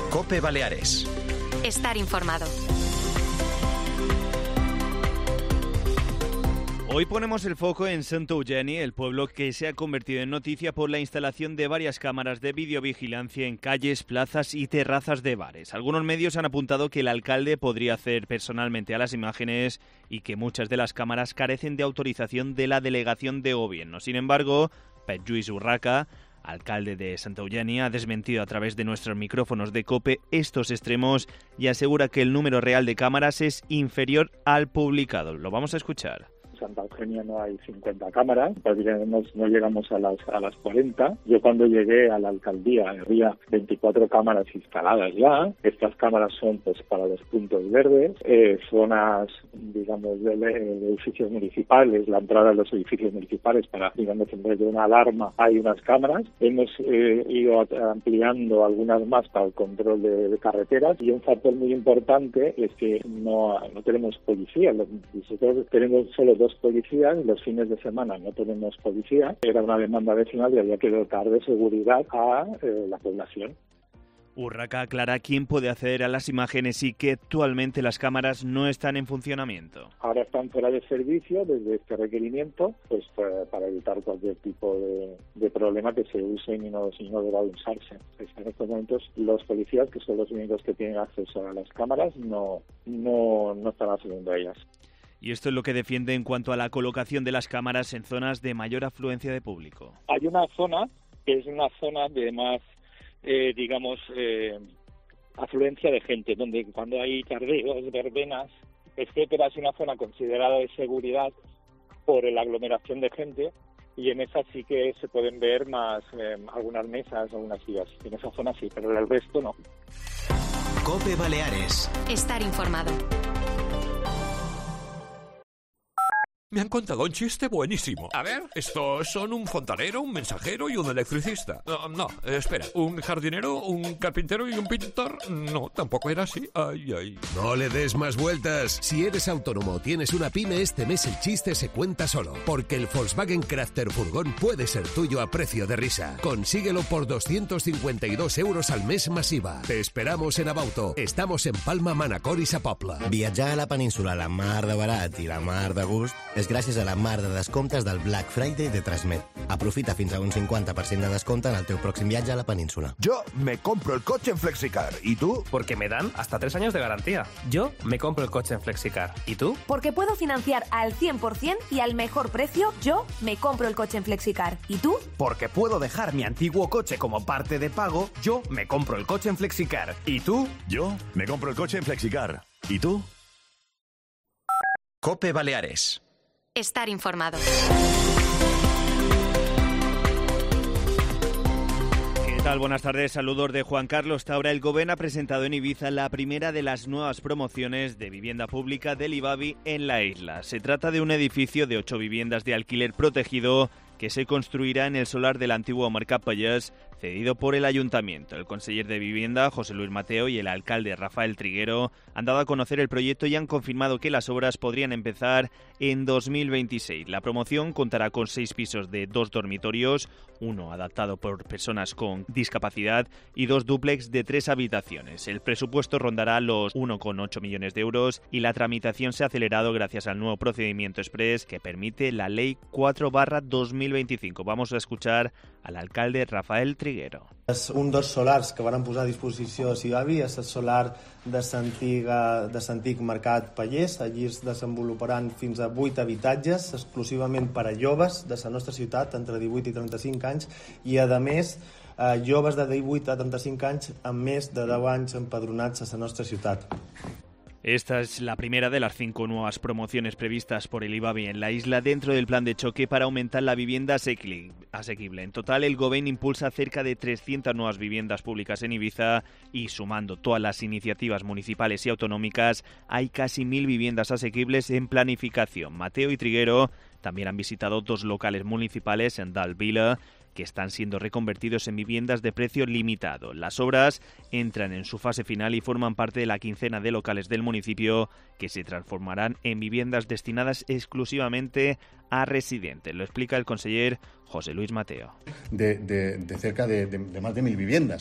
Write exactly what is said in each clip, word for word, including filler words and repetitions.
COPE Baleares. Estar informado. Hoy ponemos el foco en Sant Eugeni, el pueblo que se ha convertido en noticia por la instalación de varias cámaras de videovigilancia en calles, plazas y terrazas de bares. Algunos medios han apuntado que el alcalde podría hacer personalmente a las imágenes y que muchas de las cámaras carecen de autorización de la delegación de gobierno. Sin embargo, Pep Lluís Urraca, alcalde de Sant Eugeni, ha desmentido a través de nuestros micrófonos de COPE estos extremos y asegura que el número real de cámaras es inferior al publicado. Lo vamos a escuchar. Santa Eugenia no hay cincuenta cámaras, no, no llegamos a las a las cuarenta. Yo cuando llegué a la alcaldía había veinticuatro cámaras instaladas ya. Estas cámaras son pues para los puntos verdes, eh, zonas, digamos, de, de edificios municipales, la entrada de los edificios municipales para, digamos, en vez de una alarma hay unas cámaras. Hemos eh, ido ampliando algunas más para el control de, de carreteras y un factor muy importante es que no, no tenemos policía. Nosotros tenemos solo dos policías, los fines de semana no tenemos policía. Era una demanda vecinal y había que dotar de seguridad a eh, la población. Urraca aclara quién puede acceder a las imágenes y que actualmente las cámaras no están en funcionamiento. Ahora están fuera de servicio desde este requerimiento, pues para evitar cualquier tipo de, de problema que se usen y no, si no deba usarse. Pues en estos momentos los policías, que son los únicos que tienen acceso a las cámaras, no, no, no están accediendo a ellas. Y esto es lo que defiende en cuanto a la colocación de las cámaras en zonas de mayor afluencia de público. Hay una zona que es una zona de más, eh, digamos, eh, afluencia de gente, donde cuando hay tardeos, verbenas, etcétera, es una zona considerada de seguridad por la aglomeración de gente y en esa sí que se pueden ver más eh, algunas mesas, algunas sillas. En esa zona sí, pero en el resto no. COPE Baleares. Estar informado. Me han contado un chiste buenísimo. A ver. Estos son un fontanero, un mensajero y un electricista. No, no, espera. ¿Un jardinero, un carpintero y un pintor? No, tampoco era así. Ay, ay. No le des más vueltas. Si eres autónomo o tienes una pyme, este mes el chiste se cuenta solo. Porque el Volkswagen Crafter Furgón puede ser tuyo a precio de risa. Consíguelo por doscientos cincuenta y dos euros al mes masiva. Te esperamos en Abauto. Estamos en Palma, Manacor i Sa Pobla. Viatjar a la península a la mar de barat i la mar de gust és gràcies a la mar de descomptes del Black Friday de Transmet. Aprofita fins a un cincuenta por ciento de descompte en el teu pròxim viatge a la península. Yo me compro el coche en Flexicar. ¿Y tú? Porque me dan hasta tres años de garantía. Yo me compro el coche en Flexicar. ¿Y tú? Porque puedo financiar al cien por ciento y al mejor precio. Yo me compro el coche en Flexicar. ¿Y tú? Porque puedo dejar mi antiguo coche como parte de pago. Yo me compro el coche en Flexicar. ¿Y tú? Yo me compro el coche en Flexicar. ¿Y tú? COPE Baleares. Estar informado. ¿Qué tal? Buenas tardes. Saludos de Juan Carlos Taura. El Gobierno ha presentado en Ibiza la primera de las nuevas promociones de vivienda pública del IBABI en la isla. Se trata de un edificio de ocho viviendas de alquiler protegido que se construirá en el solar del antiguo Mercat Pallés, cedido por el Ayuntamiento. El conseller de Vivienda, José Luis Mateo, y el alcalde, Rafael Triguero, han dado a conocer el proyecto y han confirmado que las obras podrían empezar en dos mil veintiséis. La promoción contará con seis pisos de dos dormitorios, uno adaptado por personas con discapacidad y dos dúplex de tres habitaciones. El presupuesto rondará los uno coma ocho millones de euros y la tramitación se ha acelerado gracias al nuevo procedimiento express que permite la Ley cuatro barra dos mil veinticinco. Vamos a escuchar al alcalde Rafael Triguero. És un dels solars que van posar a disposició a Sigavi, és el solar de l'antic Mercat Pallés. Allí es desenvoluparan fins a vuit habitatges exclusivament per a joves de la nostra ciutat entre divuit i trenta-cinc anys i, a més, eh, joves de divuit a trenta-cinc anys amb més de deu anys empadronats a la nostra ciutat. Esta es la primera de las cinco nuevas promociones previstas por el IBABI en la isla dentro del plan de choque para aumentar la vivienda asequible. En total, el Gobierno impulsa cerca de trescientas nuevas viviendas públicas en Ibiza y, sumando todas las iniciativas municipales y autonómicas, hay casi mil viviendas asequibles en planificación. Mateo y Triguero también han visitado dos locales municipales en Dalvila que están siendo reconvertidos en viviendas de precio limitado. Las obras entran en su fase final y forman parte de la quincena de locales del municipio que se transformarán en viviendas destinadas exclusivamente a residentes. Lo explica el conseller José Luis Mateo. De, de, de cerca de, de, de más de mil viviendas.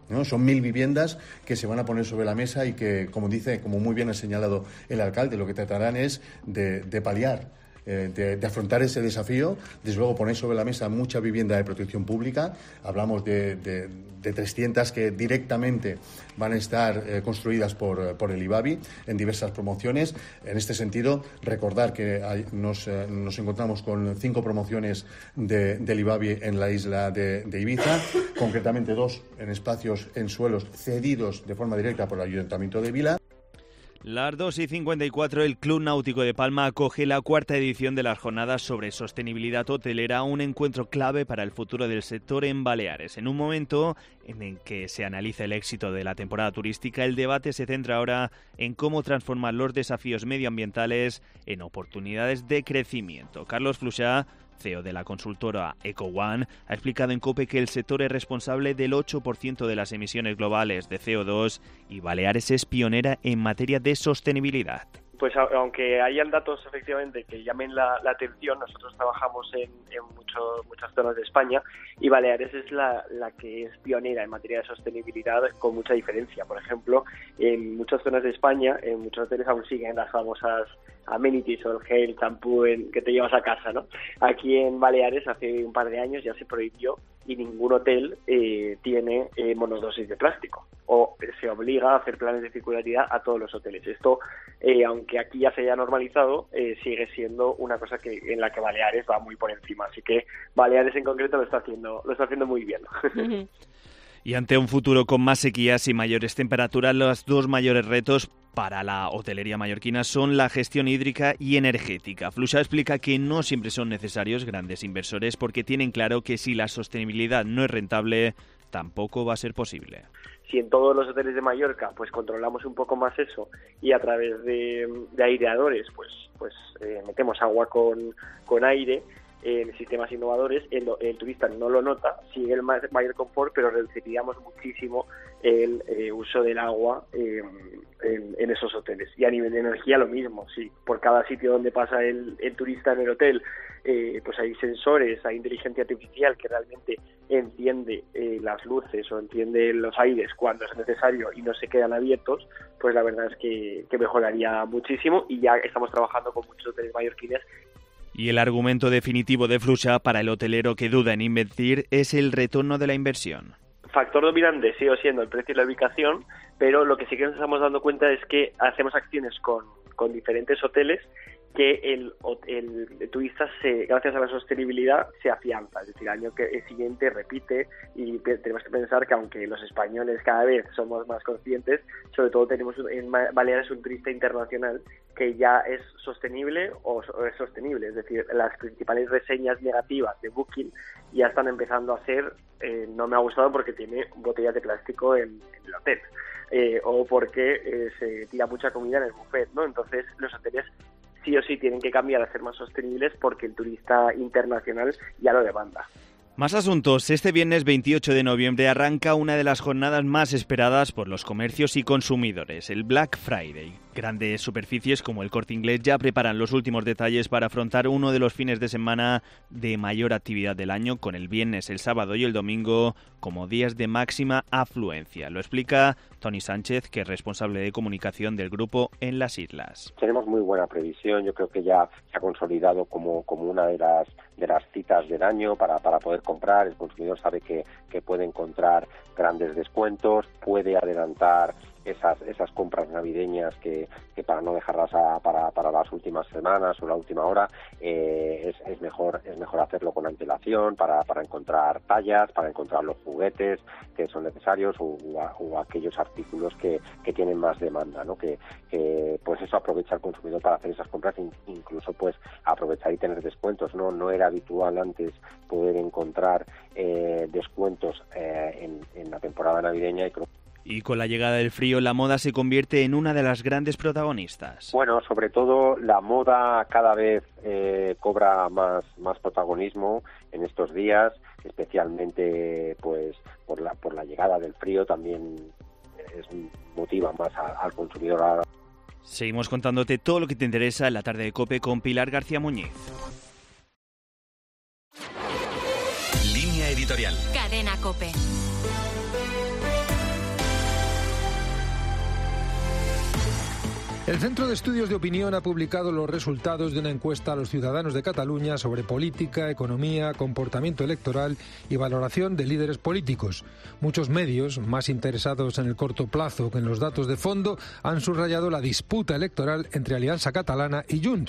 ¿no? Son mil viviendas que se van a poner sobre la mesa y que, como dice, como muy bien ha señalado el alcalde, lo que tratarán es de, de paliar, eh, de, de afrontar ese desafío. Desde luego poner sobre la mesa mucha vivienda de protección pública. Hablamos de, de, de trescientas que directamente van a estar eh, construidas por, por el IBABI en diversas promociones. En este sentido, recordar que hay, nos, eh, nos encontramos con cinco promociones de, del IBABI en la isla de, de Ibiza, concretamente dos en espacios, en suelos cedidos de forma directa por el Ayuntamiento de Vila. Las dos y cincuenta y cuatro, el Club Náutico de Palma acoge la cuarta edición de las jornadas sobre sostenibilidad hotelera, un encuentro clave para el futuro del sector en Baleares. En un momento en el que se analiza el éxito de la temporada turística, el debate se centra ahora en cómo transformar los desafíos medioambientales en oportunidades de crecimiento. Carlos Fluxà, C E O de la consultora EcoOne, ha explicado en COPE que el sector es responsable del ocho por ciento de las emisiones globales de C O dos y Baleares es pionera en materia de sostenibilidad. Pues aunque hayan datos efectivamente que llamen la, la atención, nosotros trabajamos en, en mucho, muchas zonas de España y Baleares es la, la que es pionera en materia de sostenibilidad con mucha diferencia. Por ejemplo, en muchas zonas de España, en muchos hoteles aún siguen las famosas amenities o el gel, champú en, que te llevas a casa, ¿no? Aquí en Baleares hace un par de años ya se prohibió y ningún hotel eh, tiene eh, monodosis de plástico o se obliga a hacer planes de circularidad a todos los hoteles. Esto, eh, aunque aquí ya se haya normalizado, eh, sigue siendo una cosa que en la que Baleares va muy por encima. Así que Baleares en concreto lo está haciendo, lo está haciendo muy bien. Y ante un futuro con más sequías y mayores temperaturas, los dos mayores retos para la hotelería mallorquina son la gestión hídrica y energética. Fluxà explica que no siempre son necesarios grandes inversores porque tienen claro que si la sostenibilidad no es rentable, tampoco va a ser posible. Si en todos los hoteles de Mallorca pues controlamos un poco más eso y a través de, de aireadores pues pues eh, metemos agua con, con aire en sistemas innovadores, el, el turista no lo nota, sigue el mayor confort, pero reduciríamos muchísimo el eh, uso del agua eh, en, en esos hoteles. Y a nivel de energía lo mismo, sí, por cada sitio donde pasa el, el turista en el hotel, eh, pues hay sensores, hay inteligencia artificial que realmente entiende eh, las luces o entiende los aires cuando es necesario y no se quedan abiertos, pues la verdad es que, que mejoraría muchísimo y ya estamos trabajando con muchos hoteles mallorquines. Y el argumento definitivo de Fluxà para el hotelero que duda en invertir es el retorno de la inversión. Factor dominante sigue siendo el precio y la ubicación, pero lo que sí que nos estamos dando cuenta es que hacemos acciones con, con diferentes hoteles que el, el, el turista, se, gracias a la sostenibilidad, se afianza. Es decir, el año que, el siguiente repite y tenemos que pensar que aunque los españoles cada vez somos más conscientes, sobre todo tenemos en Baleares un turista internacional que ya es sostenible o es sostenible. Es decir, las principales reseñas negativas de Booking ya están empezando a ser eh, no me ha gustado porque tiene botellas de plástico en, en el hotel eh, o porque eh, se tira mucha comida en el buffet, ¿no? Entonces los hoteles sí o sí tienen que cambiar a ser más sostenibles porque el turista internacional ya lo demanda. Más asuntos. Este viernes veintiocho de noviembre arranca una de las jornadas más esperadas por los comercios y consumidores, el Black Friday. Grandes superficies como el Corte Inglés ya preparan los últimos detalles para afrontar uno de los fines de semana de mayor actividad del año, con el viernes, el sábado y el domingo como días de máxima afluencia. Lo explica Toni Sánchez, que es responsable de comunicación del grupo en las islas. Tenemos muy buena previsión, yo creo que ya se ha consolidado como, como una de las de las citas del año para, para poder comprar. El consumidor sabe que, que puede encontrar grandes descuentos, puede adelantar esas esas compras navideñas que, que para no dejarlas a, para para las últimas semanas o la última hora eh, es, es mejor es mejor hacerlo con antelación para para encontrar tallas, para encontrar los juguetes que son necesarios o, o aquellos artículos que, que tienen más demanda, ¿no? Que, que pues eso aprovecha el consumidor para hacer esas compras, incluso pues aprovechar y tener descuentos. No no era habitual antes poder encontrar eh, descuentos eh, en, en la temporada navideña y creo. Y con la llegada del frío, la moda se convierte en una de las grandes protagonistas. Bueno, sobre todo la moda cada vez eh, cobra más más protagonismo en estos días, especialmente pues por la por la llegada del frío también es, motiva más a, al consumidor. A... Seguimos contándote todo lo que te interesa en la tarde de COPE con Pilar García Muñiz. Línea editorial. Cadena COPE. El Centro de Estudios de Opinión ha publicado los resultados de una encuesta a los ciudadanos de Cataluña sobre política, economía, comportamiento electoral y valoración de líderes políticos. Muchos medios, más interesados en el corto plazo que en los datos de fondo, han subrayado la disputa electoral entre Alianza Catalana y Junts.